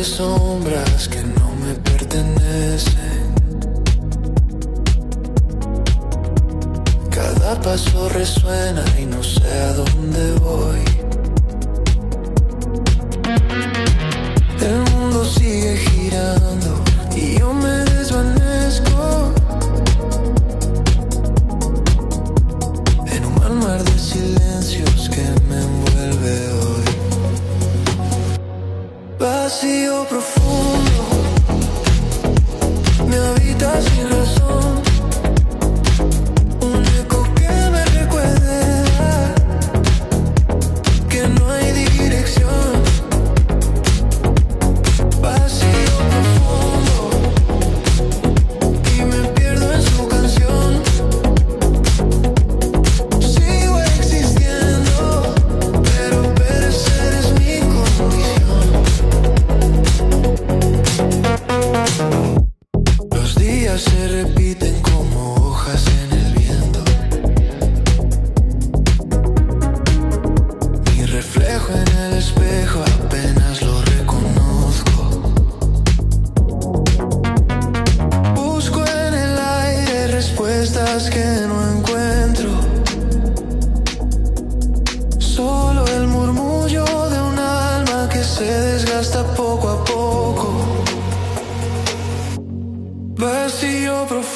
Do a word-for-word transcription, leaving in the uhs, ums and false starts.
sombras que no me pertenecen. Cada paso resuena y no sé a dónde voy. El mundo sigue girando y yo me desvanezco en un mal mar de silencios que me envuelve hoy. Vacío profundo me habita sin razón, un eco que me recuerda que no hay dirección. Vacío profundo y me pierdo en su canción. Sigo existiendo, pero perecer es mi condición. Los días se repiten como hojas en el viento. Mi reflejo en el espejo apenas lo reconozco. Busco en el aire respuestas que no encuentro. Solo el murmullo de un alma que se desgasta poco a poco. Vacío profundo